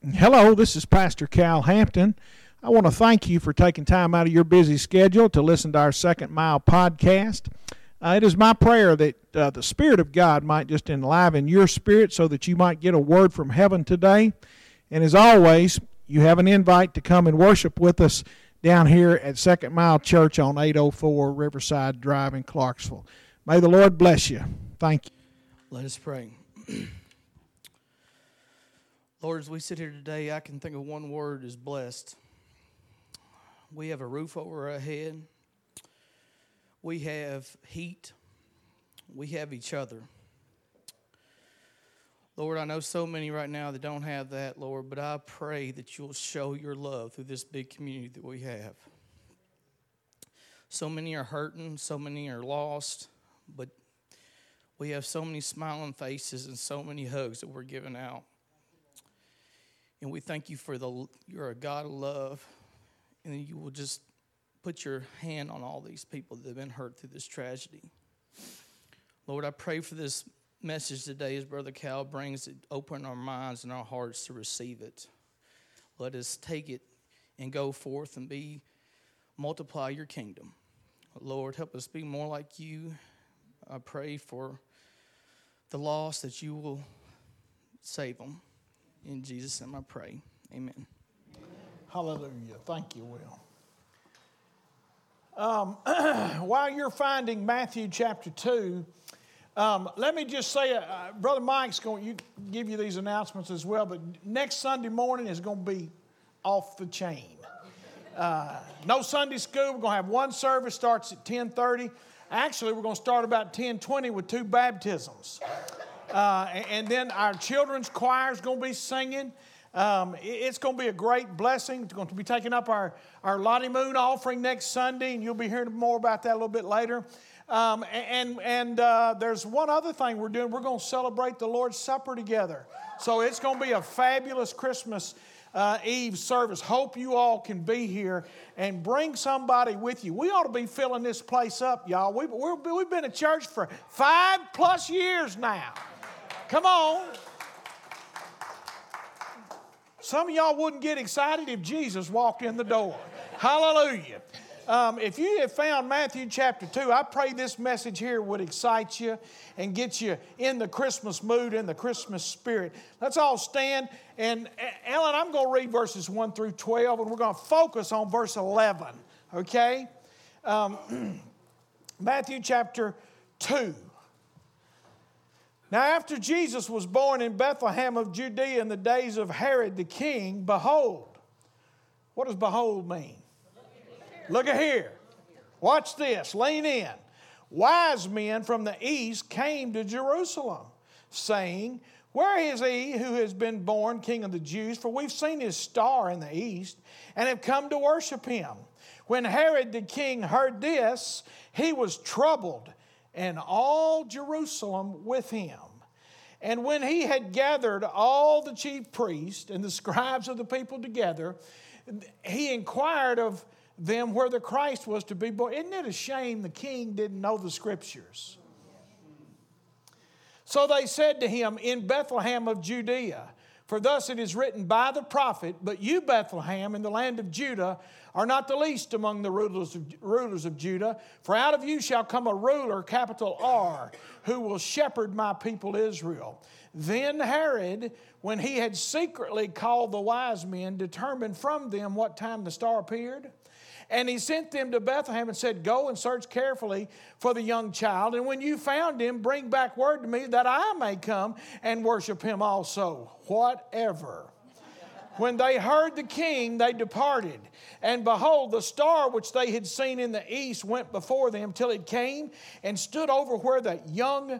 Hello, this is Pastor Cal Hampton. I want to thank you for taking time out of your busy schedule to listen to our Second Mile podcast. It is my prayer that the Spirit of God might just enliven your spirit so that you might get a word from heaven today. And as always, you have an invite to come and worship with us down here at Second Mile Church on 804 Riverside Drive in Clarksville. May the Lord bless you. Thank you. Let us pray. Lord, as we sit here today, I can think of one word is blessed. We have a roof over our head. We have heat. We have each other. Lord, I know so many right now that don't have that, Lord, but I pray that you'll show your love through this big community that we have. So many are hurting, so many are lost, but we have so many smiling faces and so many hugs that we're giving out. And we thank you for you're a God of love, and you will just put your hand on all these people that have been hurt through this tragedy. Lord, I pray for this message today as Brother Cal brings it, open our minds and our hearts to receive it. Let us take it and go forth and multiply your kingdom. Lord, help us be more like you. I pray for the lost that you will save them. In Jesus' name I pray. Amen. Hallelujah. Thank you, Will. While you're finding Matthew chapter 2, let me just say, Brother Mike's going to give you these announcements as well, but next Sunday morning is going to be off the chain. No Sunday school. We're going to have one service, starts at 10:30. Actually, we're going to start about 10:20 with 2 baptisms. And then our children's choir is going to be singing. It's going to be a great blessing. It's going to be taking up our Lottie Moon offering next Sunday, and you'll be hearing more about that a little bit later. There's one other thing we're doing. We're going to celebrate the Lord's Supper together. So it's going to be a fabulous Christmas Eve service. Hope you all can be here and bring somebody with you. We ought to be filling this place up, y'all. We've been at church for 5+ years now. Come on. Some of y'all wouldn't get excited if Jesus walked in the door. Hallelujah. If you have found Matthew chapter 2, I pray this message here would excite you and get you in the Christmas mood, in the Christmas spirit. Let's all stand. And Ellen, I'm going to read verses 1 through 12, and we're going to focus on verse 11. Okay? Matthew chapter 2. Now after Jesus was born in Bethlehem of Judea in the days of Herod the king, behold. What does behold mean? Look at here. Watch this. Lean in. Wise men from the east came to Jerusalem, saying, where is he who has been born King of the Jews? For we've seen his star in the east and have come to worship him. When Herod the king heard this, he was troubled, and all Jerusalem with him. And when he had gathered all the chief priests and the scribes of the people together, he inquired of them where the Christ was to be born. Isn't it a shame the king didn't know the scriptures? So they said to him, in Bethlehem of Judea, for thus it is written by the prophet, but you, Bethlehem, in the land of Judah, are not the least among the rulers of Judah, for out of you shall come a ruler, capital R, who will shepherd my people Israel. Then Herod, when he had secretly called the wise men, determined from them what time the star appeared. And he sent them to Bethlehem and said, go and search carefully for the young child. And when you found him, bring back word to me that I may come and worship him also. Whatever. When they heard the king, they departed. And behold, the star which they had seen in the east went before them till it came and stood over where the young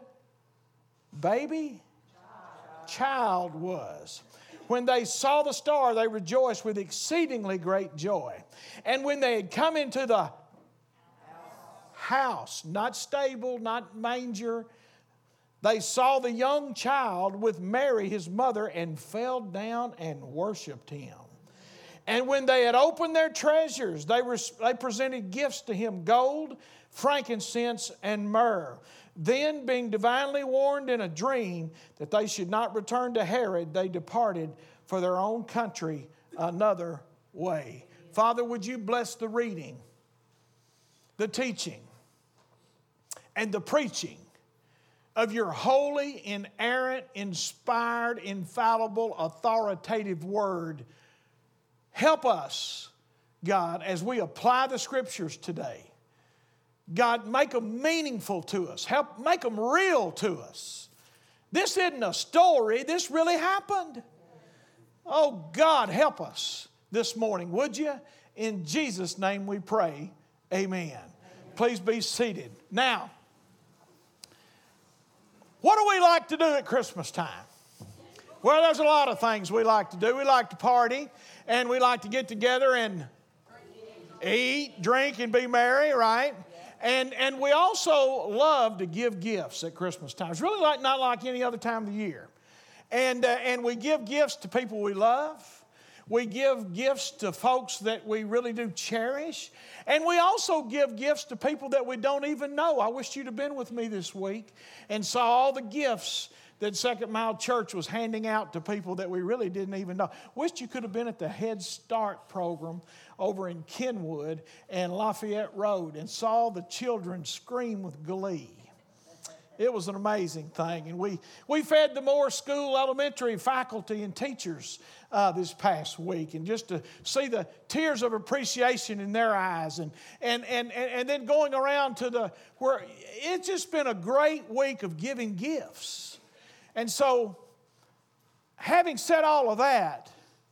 child was. When they saw the star, they rejoiced with exceedingly great joy. And when they had come into the house, not stable, not manger, they saw the young child with Mary, his mother, and fell down and worshiped him. And when they had opened their treasures, they presented gifts to him, gold, frankincense, and myrrh. Then, being divinely warned in a dream that they should not return to Herod, they departed for their own country another way. Father, would you bless the reading, the teaching, and the preaching of your holy, inerrant, inspired, infallible, authoritative word. Help us, God, as we apply the Scriptures today. God, make them meaningful to us. Help make them real to us. This isn't a story. This really happened. Oh, God, help us this morning, would you? In Jesus' name we pray. Amen. Please be seated. Now, what do we like to do at Christmas time? Well, there's a lot of things we like to do. We like to party, and we like to get together and eat, drink, and be merry, right? And we also love to give gifts at Christmas time. It's really not like any other time of the year. And we give gifts to people we love. We give gifts to folks that we really do cherish. And we also give gifts to people that we don't even know. I wish you'd have been with me this week and saw all the gifts that Second Mile Church was handing out to people that we really didn't even know. Wished you could have been at the Head Start program over in Kenwood and Lafayette Road and saw the children scream with glee. It was an amazing thing. And we fed the Moore School elementary faculty and teachers this past week. And just to see the tears of appreciation in their eyes. And then going around to where it's just been a great week of giving gifts. And so, having said all of that,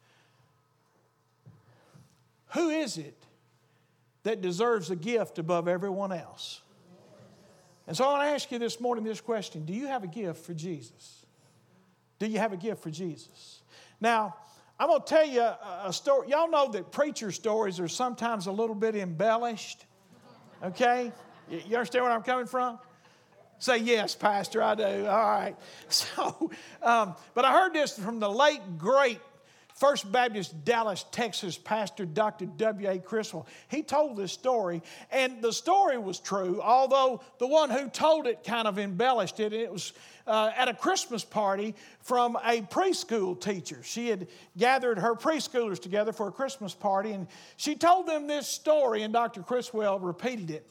who is it that deserves a gift above everyone else? And so I want to ask you this morning this question. Do you have a gift for Jesus? Do you have a gift for Jesus? Now, I'm going to tell you a story. Y'all know that preacher stories are sometimes a little bit embellished. Okay? You understand where I'm coming from? Say, yes, Pastor, I do. All right. So, but I heard this from the late, great First Baptist Dallas, Texas pastor, Dr. W.A. Criswell. He told this story, and the story was true, although the one who told it kind of embellished it. It was at a Christmas party from a preschool teacher. She had gathered her preschoolers together for a Christmas party, and she told them this story, and Dr. Criswell repeated it.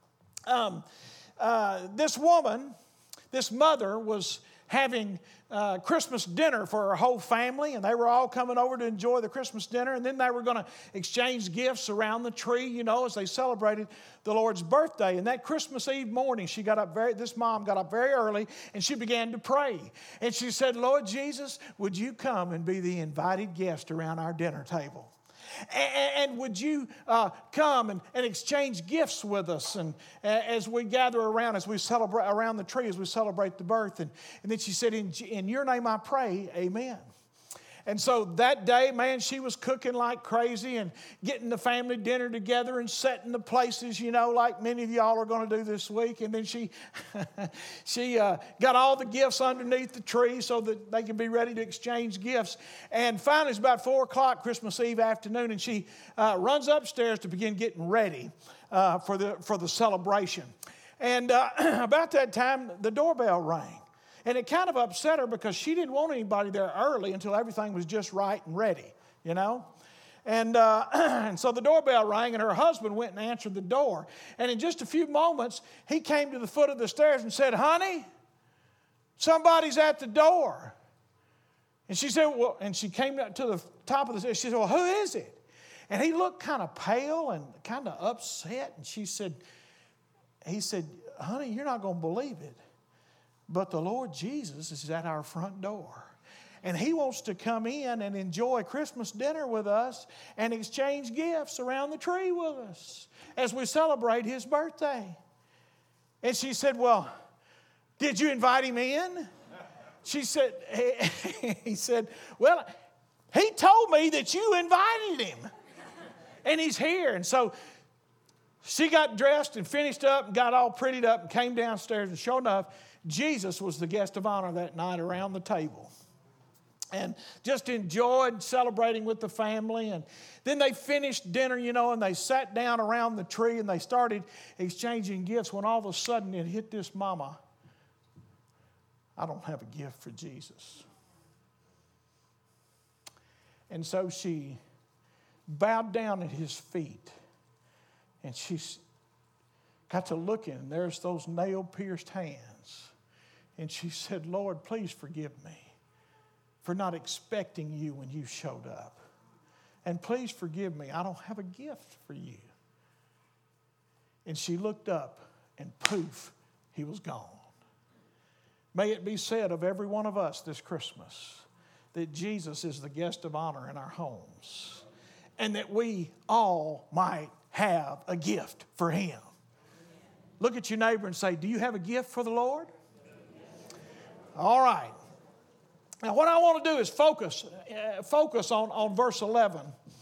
This woman, this mother, was having Christmas dinner for her whole family, and they were all coming over to enjoy the Christmas dinner, and then they were going to exchange gifts around the tree, you know, as they celebrated the Lord's birthday. And that Christmas Eve morning, this mom got up very early, and she began to pray. And she said, Lord Jesus, would you come and be the invited guest around our dinner table? And would you come and exchange gifts with us, and as we gather around, as we celebrate around the tree, as we celebrate the birth. And then she said, in your name I pray, amen. And so that day, man, she was cooking like crazy and getting the family dinner together and setting the places, you know, like many of y'all are going to do this week. And then she got all the gifts underneath the tree so that they could be ready to exchange gifts. And finally, it's about 4 o'clock Christmas Eve afternoon, and she runs upstairs to begin getting ready for the celebration. And about that time, the doorbell rang. And it kind of upset her because she didn't want anybody there early until everything was just right and ready, you know. And so the doorbell rang, and her husband went and answered the door. And in just a few moments, he came to the foot of the stairs and said, honey, somebody's at the door. And she said, well, and she came up to the top of the stairs. She said, well, who is it? And he looked kind of pale and kind of upset. And he said, honey, you're not going to believe it, but the Lord Jesus is at our front door. And He wants to come in and enjoy Christmas dinner with us and exchange gifts around the tree with us as we celebrate His birthday. And she said, well, did you invite Him in? She said, he said, well, He told me that you invited Him. And He's here. And so she got dressed and finished up and got all prettied up and came downstairs, and sure enough, Jesus was the guest of honor that night around the table. And just enjoyed celebrating with the family. And then they finished dinner, you know, and they sat down around the tree and they started exchanging gifts when all of a sudden it hit this mama. I don't have a gift for Jesus. And so she bowed down at his feet. And she got to looking, and there's those nail-pierced hands. And she said, Lord, please forgive me for not expecting you when you showed up. And please forgive me, I don't have a gift for you. And she looked up, and poof, he was gone. May it be said of every one of us this Christmas that Jesus is the guest of honor in our homes, and that we all might have a gift for him. Look at your neighbor and say, do you have a gift for the Lord? All right. Now, what I want to do is focus on verse 11.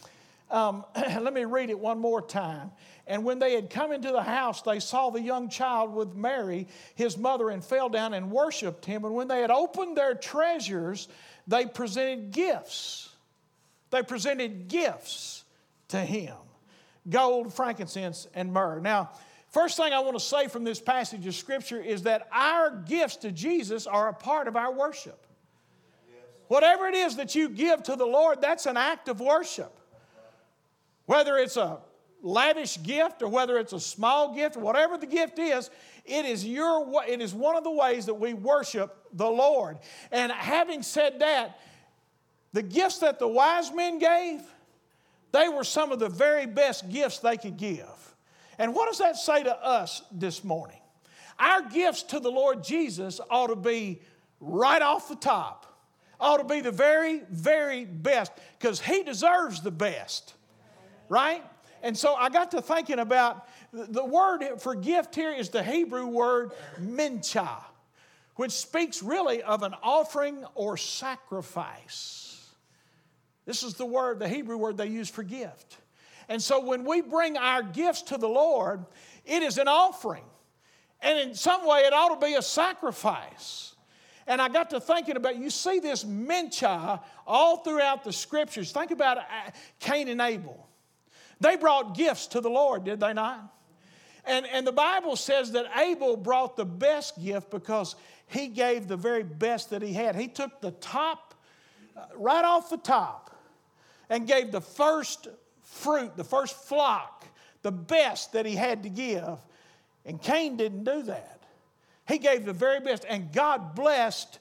Let me read it one more time. And when they had come into the house, they saw the young child with Mary, his mother, and fell down and worshiped him. And when they had opened their treasures, they presented gifts. They presented gifts to him: gold, frankincense, and myrrh. Now, first thing I want to say from this passage of Scripture is that our gifts to Jesus are a part of our worship. Whatever it is that you give to the Lord, that's an act of worship. Whether it's a lavish gift or whether it's a small gift, whatever the gift is, it is one of the ways that we worship the Lord. And having said that, the gifts that the wise men gave, they were some of the very best gifts they could give. And what does that say to us this morning? Our gifts to the Lord Jesus ought to be right off the top. Ought to be the very, very best, because he deserves the best, right? And so I got to thinking about the word for gift here is the Hebrew word mincha, which speaks really of an offering or sacrifice. This is the Hebrew word they use for gift. And so when we bring our gifts to the Lord, it is an offering. And in some way it ought to be a sacrifice. And I got to thinking about, you see this mincha all throughout the Scriptures. Think about Cain and Abel. They brought gifts to the Lord, did they not? And the Bible says that Abel brought the best gift because he gave the very best that he had. He took the top, right off the top, and gave the first fruit, the first flock, the best that he had to give. And Cain didn't do that. He gave the very best, and God blessed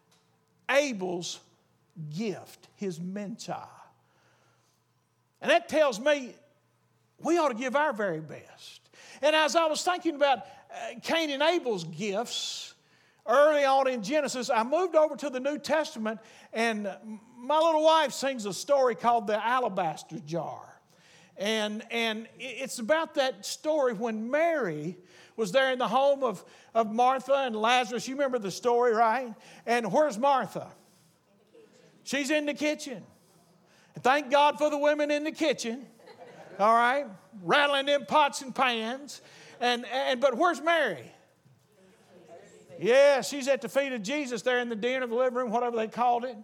Abel's gift, his mincha. And that tells me we ought to give our very best. And as I was thinking about Cain and Abel's gifts early on in Genesis, I moved over to the New Testament, and my little wife sings a story called The Alabaster Jar. And it's about that story when Mary was there in the home of Martha and Lazarus. You remember the story, right? And where's Martha? She's in the kitchen. And thank God for the women in the kitchen. All right? Rattling them pots and pans. But where's Mary? Yeah, she's at the feet of Jesus there in the den of the living room, whatever they called it.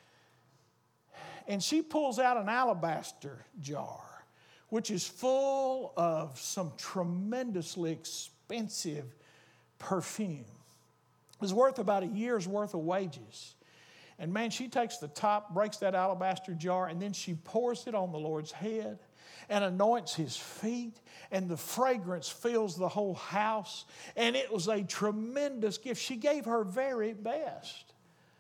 And she pulls out an alabaster jar, which is full of some tremendously expensive perfume. It was worth about a year's worth of wages. And man, she takes the top, breaks that alabaster jar, and then she pours it on the Lord's head and anoints his feet, and the fragrance fills the whole house. And it was a tremendous gift. She gave her very best.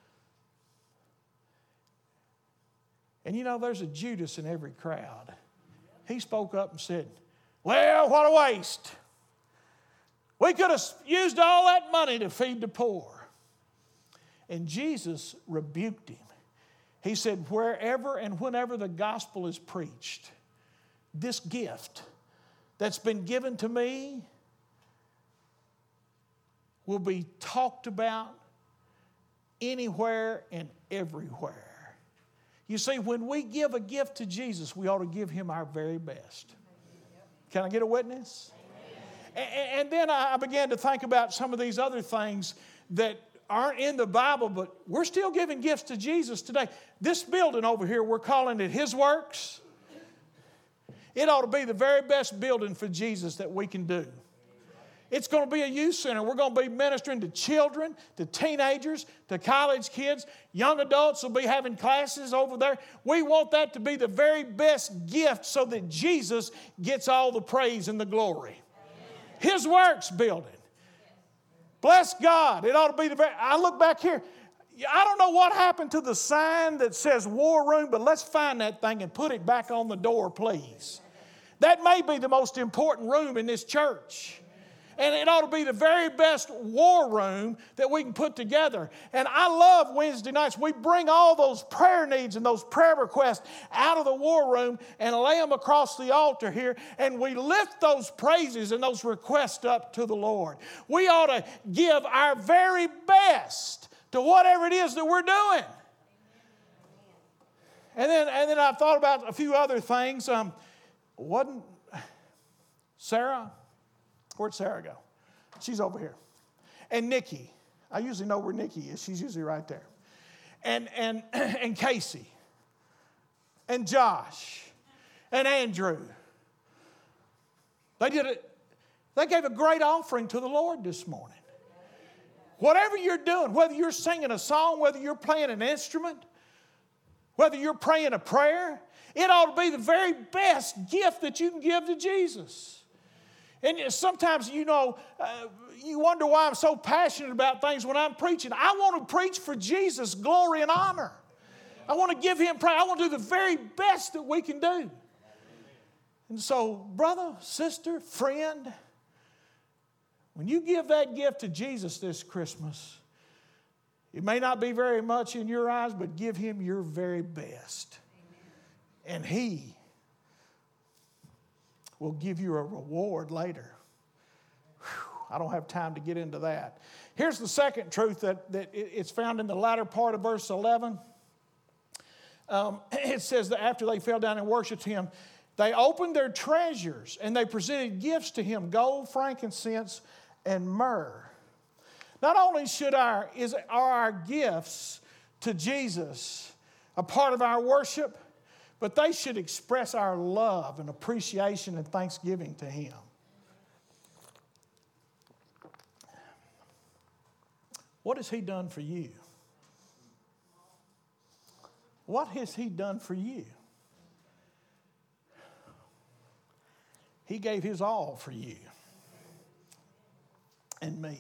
And you know, there's a Judas in every crowd. He spoke up and said, well, what a waste. We could have used all that money to feed the poor. And Jesus rebuked him. He said, wherever and whenever the gospel is preached, this gift that's been given to me will be talked about anywhere and everywhere. You see, when we give a gift to Jesus, we ought to give him our very best. Can I get a witness? And then I began to think about some of these other things that aren't in the Bible, but we're still giving gifts to Jesus today. This building over here, we're calling it His Works. It ought to be the very best building for Jesus that we can do. It's going to be a youth center. We're going to be ministering to children, to teenagers, to college kids. Young adults will be having classes over there. We want that to be the very best gift so that Jesus gets all the praise and the glory. His works building. Bless God. It ought to be the very... I look back here. I don't know what happened to the sign that says War Room, but let's find that thing and put it back on the door, please. That may be the most important room in this church. And it ought to be the very best war room that we can put together. And I love Wednesday nights. We bring all those prayer needs and those prayer requests out of the war room and lay them across the altar here. And we lift those praises and those requests up to the Lord. We ought to give our very best to whatever it is that we're doing. And then I thought about a few other things. Wasn't Sarah... Where'd Sarah go? She's over here. And Nikki. I usually know where Nikki is. She's usually right there. And Casey. And Josh. And Andrew. They gave a great offering to the Lord this morning. Whatever you're doing, whether you're singing a song, whether you're playing an instrument, whether you're praying a prayer, it ought to be the very best gift that you can give to Jesus. And sometimes, you wonder why I'm so passionate about things when I'm preaching. I want to preach for Jesus' glory and honor. I want to give Him praise. I want to do the very best that we can do. And so, brother, sister, friend, when you give that gift to Jesus this Christmas, it may not be very much in your eyes, but give Him your very best. And He will give you a reward later. Whew, I don't have time to get into that. Here's the second truth that it's found in the latter part of verse 11. It says that after they fell down and worshiped Him, they opened their treasures and they presented gifts to Him, gold, frankincense, and myrrh. Not only are our gifts to Jesus a part of our worship, but they should express our love and appreciation and thanksgiving to Him. What has He done for you? What has He done for you? He gave His all for you and me.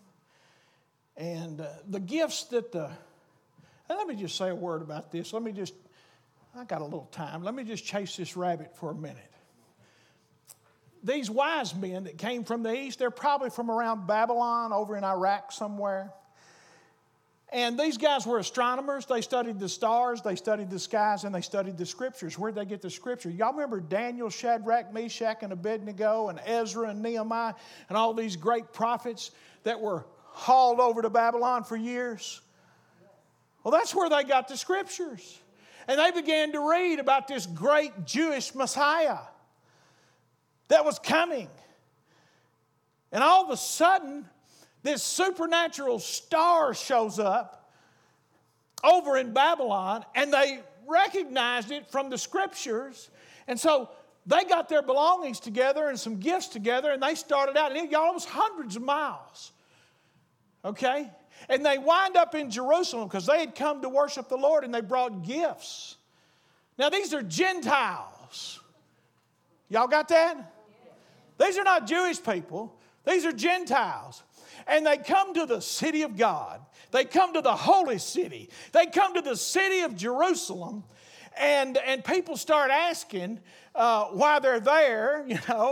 And the gifts that and let me just say a word about this. I got a little time. Let me just chase this rabbit for a minute. These wise men that came from the east, they're probably from around Babylon, over in Iraq somewhere. And these guys were astronomers. They studied the stars, they studied the skies, and they studied the scriptures. Where'd they get the scripture? Y'all remember Daniel, Shadrach, Meshach, and Abednego, and Ezra and Nehemiah, and all these great prophets that were hauled over to Babylon for years? Well, that's where they got the scriptures. And they began to read about this great Jewish Messiah that was coming. And all of a sudden, this supernatural star shows up over in Babylon, and they recognized it from the scriptures. And so they got their belongings together and some gifts together, and they started out. And y'all, it was hundreds of miles. Okay? And they wind up in Jerusalem because they had come to worship the Lord, and they brought gifts. Now, these are Gentiles. Y'all got that? These are not Jewish people. These are Gentiles. And they come to the city of God. They come to the holy city. They come to the city of Jerusalem. And people start asking why they're there,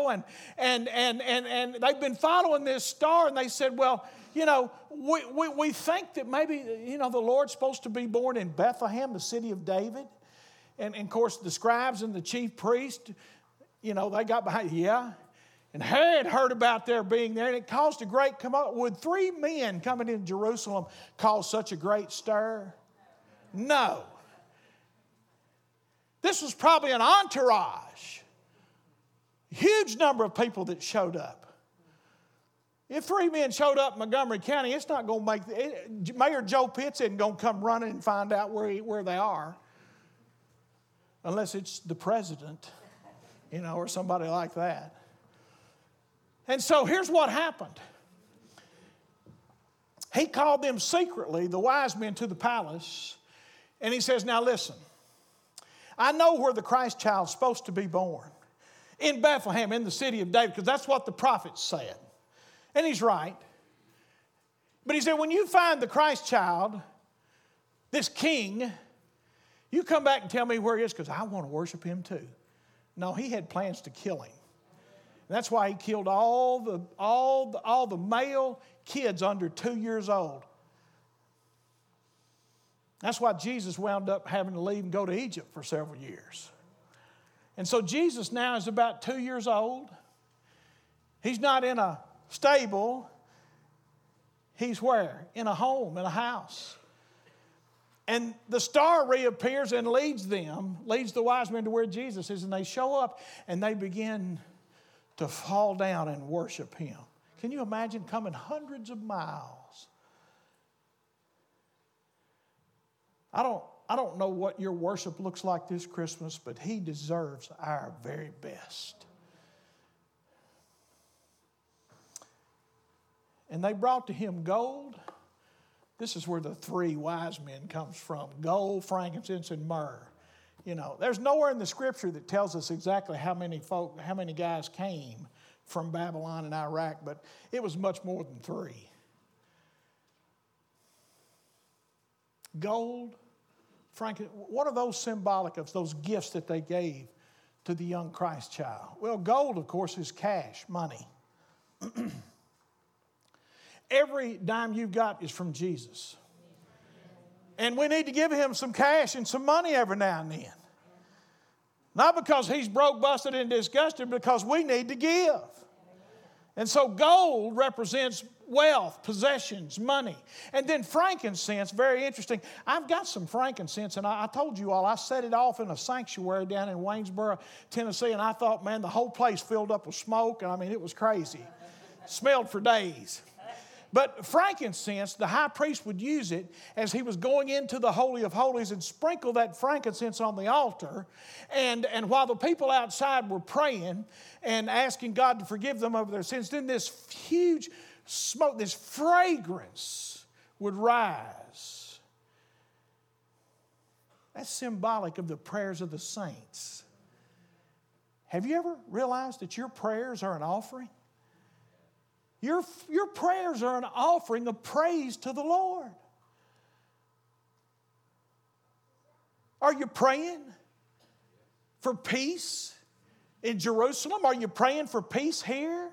and they've been following this star, and they said, well, we think that maybe, the Lord's supposed to be born in Bethlehem, the city of David. And of course, the scribes and the chief priest, they got behind, yeah. And Herod heard about their being there, and it caused a great commotion. Would 3 men coming into Jerusalem cause such a great stir? No. This was probably an entourage. Huge number of people that showed up. If 3 men showed up in Montgomery County, it's not going to make Mayor Joe Pitts isn't going to come running and find out where they are, unless it's the president, or somebody like that. And so here's what happened. He called them secretly, the wise men, to the palace. And he says, now listen, I know where the Christ child's supposed to be born. In Bethlehem, in the city of David, because that's what the prophets said. And he's right. But he said, when you find the Christ child, this king, you come back and tell me where he is, because I want to worship him too. No, he had plans to kill him. And that's why he killed all the male kids under 2 years old. That's why Jesus wound up having to leave and go to Egypt for several years. And so Jesus now is about 2 years old. He's not in a stable. He's where? In a home, in a house. And the star reappears and leads the wise men to where Jesus is. And they show up and they begin to fall down and worship him. Can you imagine coming hundreds of miles? I don't know what your worship looks like this Christmas, but he deserves our very best. And they brought to him gold. This is where the three wise men comes from. Gold, frankincense, and myrrh. You know, there's nowhere in the scripture that tells us exactly how many guys came from Babylon and Iraq, but it was much more than three. Gold, frankincense, what are those symbolic of, those gifts that they gave to the young Christ child? Well, gold, of course, is cash, money. Every dime you've got is from Jesus. And we need to give him some cash and some money every now and then. Not because he's broke, busted, and disgusted, because we need to give. And so gold represents wealth, possessions, money. And then frankincense, very interesting. I've got some frankincense, and I told you all, I set it off in a sanctuary down in Waynesboro, Tennessee, and I thought, man, the whole place filled up with smoke. I mean, it was crazy. Smelled for days. But frankincense, the high priest would use it as he was going into the Holy of Holies and sprinkle that frankincense on the altar. And while the people outside were praying and asking God to forgive them of their sins, then this huge smoke, this fragrance would rise. That's symbolic of the prayers of the saints. Have you ever realized that your prayers are an offering? Your prayers are an offering of praise to the Lord. Are you praying for peace in Jerusalem? Are you praying for peace here?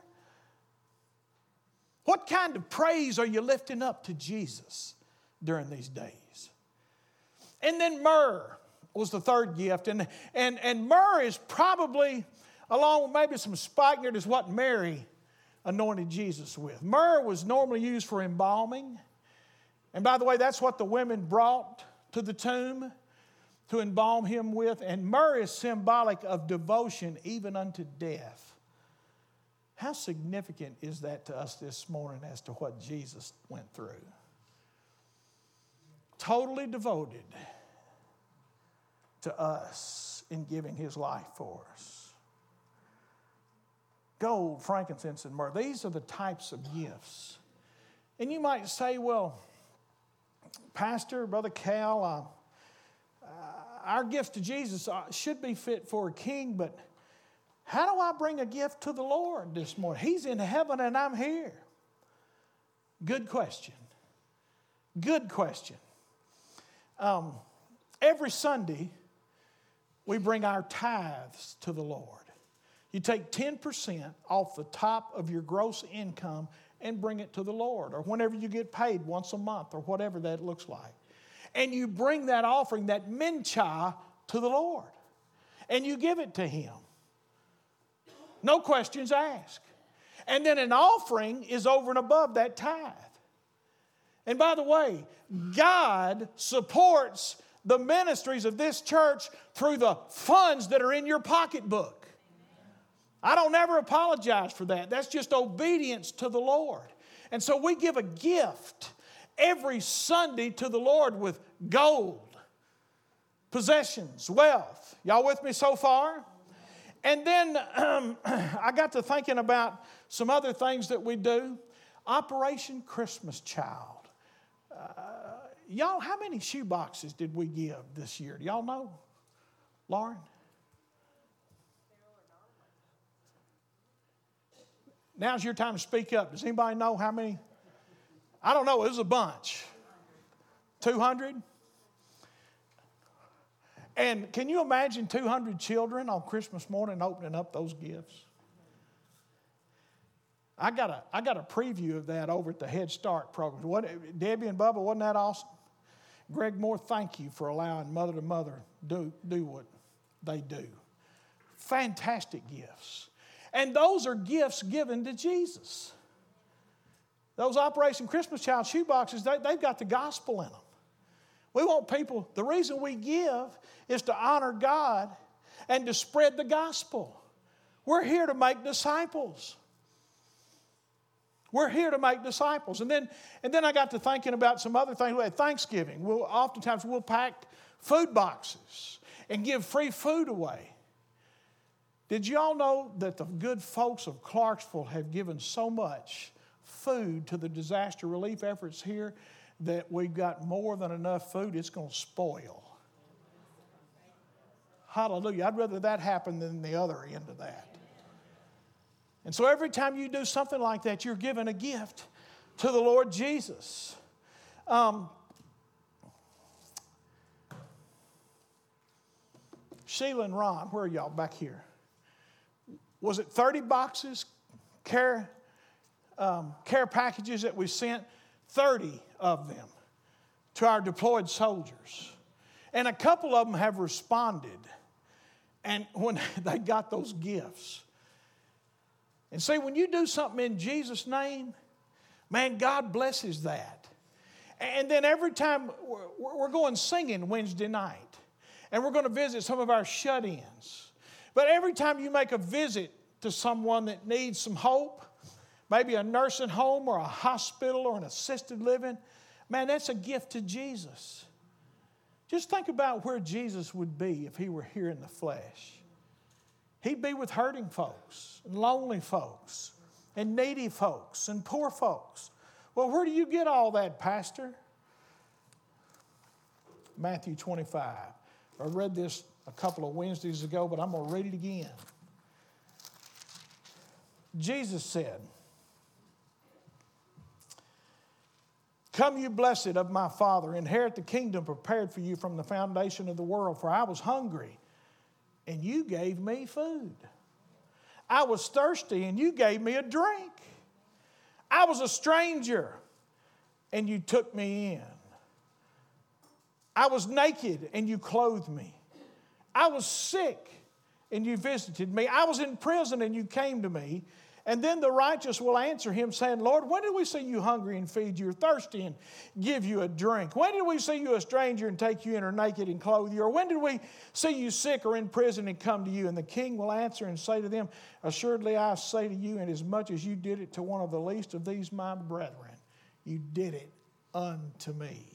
What kind of praise are you lifting up to Jesus during these days? And then myrrh was the third gift. And myrrh is probably, along with maybe some spikenard, is what Mary anointed Jesus with. Myrrh was normally used for embalming. And by the way, that's what the women brought to the tomb to embalm him with. And myrrh is symbolic of devotion even unto death. How significant is that to us this morning as to what Jesus went through? Totally devoted to us in giving his life for us. Gold, frankincense, and myrrh. These are the types of gifts. And you might say, well, Pastor, Brother Cal, our gift to Jesus should be fit for a king, but how do I bring a gift to the Lord this morning? He's in heaven and I'm here. Good question. Good question. Every Sunday, we bring our tithes to the Lord. You take 10% off the top of your gross income and bring it to the Lord, or whenever you get paid, once a month, or whatever that looks like. And you bring that offering, that mincha, to the Lord. And you give it to him. No questions asked. And then an offering is over and above that tithe. And by the way, God supports the ministries of this church through the funds that are in your pocketbook. I don't ever apologize for that. That's just obedience to the Lord. And so we give a gift every Sunday to the Lord with gold, possessions, wealth. Y'all with me so far? And then I got to thinking about Some other things that we do. Operation Christmas Child. Y'all, how many shoe boxes did we give this year? Do y'all know? Lauren? Now's your time to speak up. Does anybody know how many? I don't know. It was a bunch. 200? And can you imagine 200 children on Christmas morning opening up those gifts? I got a preview of that over at the Head Start program. Debbie and Bubba, wasn't that awesome? Greg Moore, thank you for allowing Mother to Mother do what they do. Fantastic gifts. And those are gifts given to Jesus. Those Operation Christmas Child shoe boxes, they've got the gospel in them. We want people, the reason we give is to honor God and to spread the gospel. We're here to make disciples. We're here to make disciples. And then I got to thinking about some other things. At Thanksgiving, oftentimes we'll pack food boxes and give free food away. Did you all know that the good folks of Clarksville have given so much food to the disaster relief efforts here that we've got more than enough food, it's going to spoil? Hallelujah. I'd rather that happen than the other end of that. And so every time you do something like that, you're giving a gift to the Lord Jesus. Sheila and Ron, where are y'all back here? Was it 30 boxes, care packages that we sent? 30 of them to our deployed soldiers. And a couple of them have responded. And when they got those gifts. And see, when you do something in Jesus' name, man, God blesses that. And then every time, we're going singing Wednesday night. And we're going to visit some of our shut-ins. But every time you make a visit to someone that needs some hope, maybe a nursing home or a hospital or an assisted living, man, that's a gift to Jesus. Just think about where Jesus would be if he were here in the flesh. He'd be with hurting folks and lonely folks and needy folks and poor folks. Well, where do you get all that, Pastor? Matthew 25. I read this a couple of Wednesdays ago, but I'm going to read it again. Jesus said, "Come, you blessed of my Father, inherit the kingdom prepared for you from the foundation of the world. For I was hungry, and you gave me food. I was thirsty, and you gave me a drink. I was a stranger, and you took me in. I was naked, and you clothed me. I was sick, and you visited me. I was in prison, and you came to me." And then the righteous will answer him, saying, "Lord, when did we see you hungry and feed you, or thirsty and give you a drink? When did we see you a stranger and take you in, or naked and clothe you? Or when did we see you sick or in prison and come to you?" And the king will answer and say to them, "Assuredly I say to you, inasmuch as you did it to one of the least of these my brethren, you did it unto me."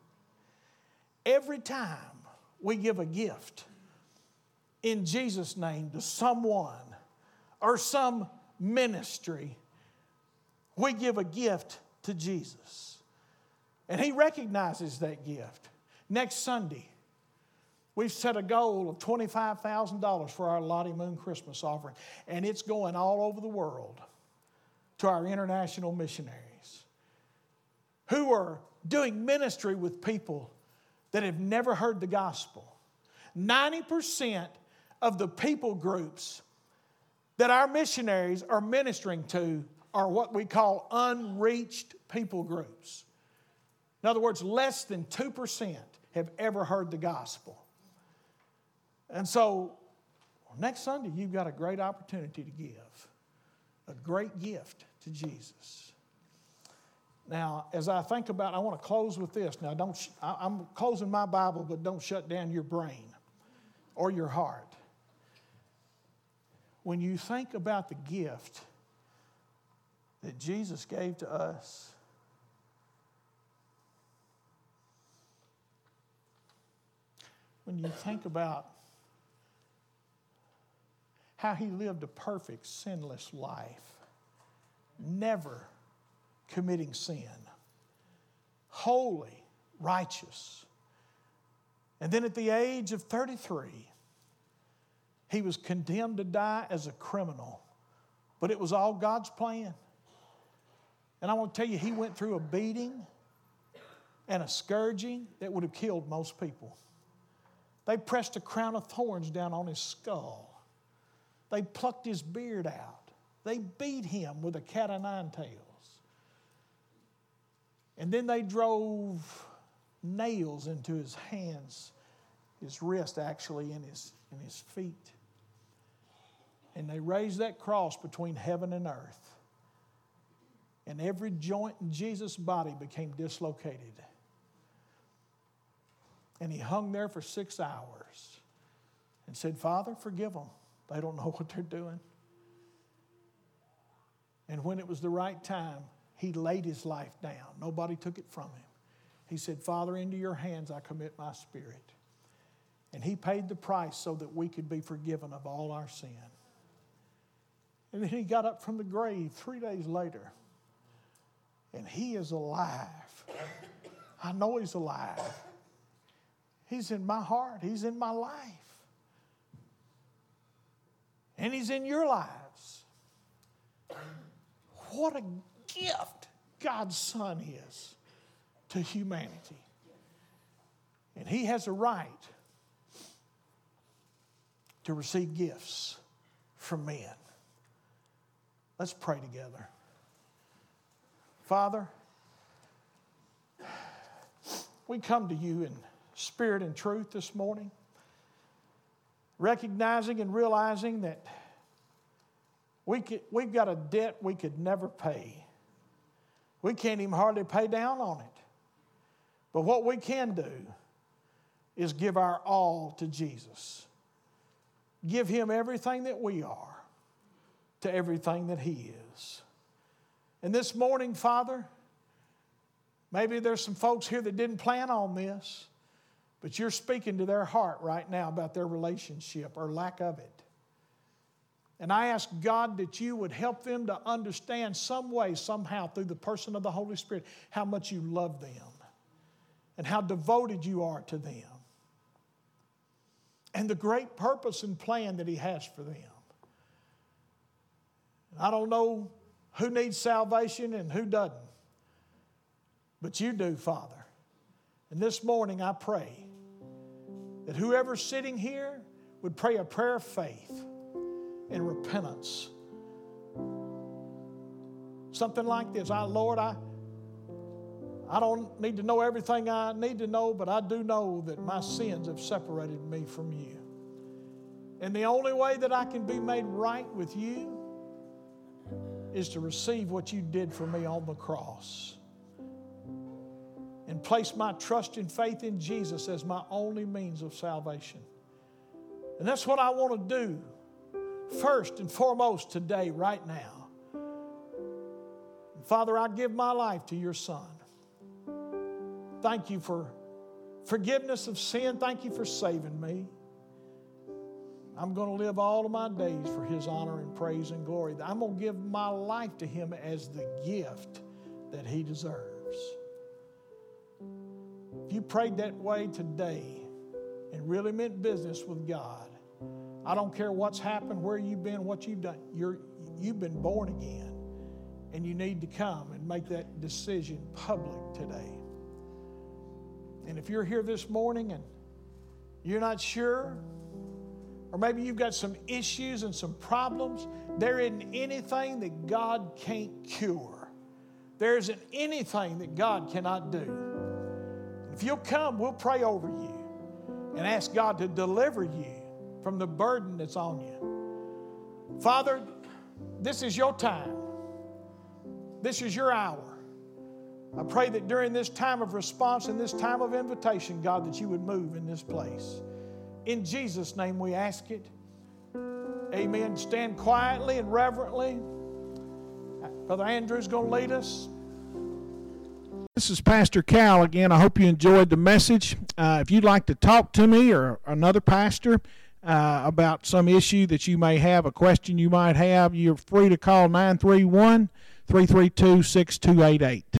Every time we give a gift in Jesus' name to someone or some ministry, we give a gift to Jesus. And he recognizes that gift. Next Sunday, we've set a goal of $25,000 for our Lottie Moon Christmas offering. And it's going all over the world to our international missionaries who are doing ministry with people that have never heard the gospel. 90% of the people groups that our missionaries are ministering to are what we call unreached people groups. In other words, less than 2% have ever heard the gospel. And so, next Sunday, you've got a great opportunity to give a great gift to Jesus. Now, as I think about it, I want to close with this. Now, I'm closing my Bible, but don't shut down your brain or your heart. When you think about the gift that Jesus gave to us, when you think about how he lived a perfect, sinless life, never committing sin, holy, righteous. And then at the age of 33, he was condemned to die as a criminal. But it was all God's plan. And I want to tell you, he went through a beating and a scourging that would have killed most people. They pressed a crown of thorns down on his skull. They plucked his beard out. They beat him with a cat o' nine tails. And then they drove nails into his hands, his wrist actually, and his feet. And they raised that cross between heaven and earth. And every joint in Jesus' body became dislocated. And he hung there for 6 hours and said, Father, forgive them. They don't know what they're doing. And when it was the right time, he laid his life down. Nobody took it from him. He said, Father, into your hands I commit my spirit. And he paid the price so that we could be forgiven of all our sin. And then he got up from the grave 3 days later. And he is alive. I know he's alive. He's in my heart. He's in my life. And he's in your lives. What a gift God's Son is to humanity. And he has a right to receive gifts from men. Let's pray together. Father, we come to you in spirit and truth this morning, recognizing and realizing that we've got a debt we could never pay. We can't even hardly pay down on it. But what we can do is give our all to Jesus. Give him everything that we are to everything that he is. And this morning, Father, maybe there's some folks here that didn't plan on this, but you're speaking to their heart right now about their relationship or lack of it. And I ask God that you would help them to understand some way, somehow, through the person of the Holy Spirit, how much you love them and how devoted you are to them and the great purpose and plan that he has for them. I don't know who needs salvation and who doesn't, but you do, Father. And this morning I pray that whoever's sitting here would pray a prayer of faith and repentance. Something like this. Lord, I don't need to know everything I need to know, but I do know that my sins have separated me from you. And the only way that I can be made right with you is to receive what you did for me on the cross and place my trust and faith in Jesus as my only means of salvation. And that's what I want to do first and foremost today, right now. And Father, I give my life to your Son. Thank you for forgiveness of sin. Thank you for saving me. I'm going to live all of my days for his honor and praise and glory. I'm going to give my life to him as the gift that he deserves. If you prayed that way today and really meant business with God, I don't care what's happened, where you've been, what you've done. You've been born again, and you need to come and make that decision public today. And if you're here this morning and you're not sure, or maybe you've got some issues and some problems, there isn't anything that God can't cure. There isn't anything that God cannot do. If you'll come, we'll pray over you and ask God to deliver you from the burden that's on you. Father, this is your time. This is your hour. I pray that during this time of response and this time of invitation, God, that you would move in this place. In Jesus' name we ask it. Amen. Stand quietly and reverently. Brother Andrew's going to lead us. This is Pastor Cal again. I hope you enjoyed the message. If you'd like to talk to me or another pastor about some issue that you may have, a question you might have, you're free to call 931 332-6288.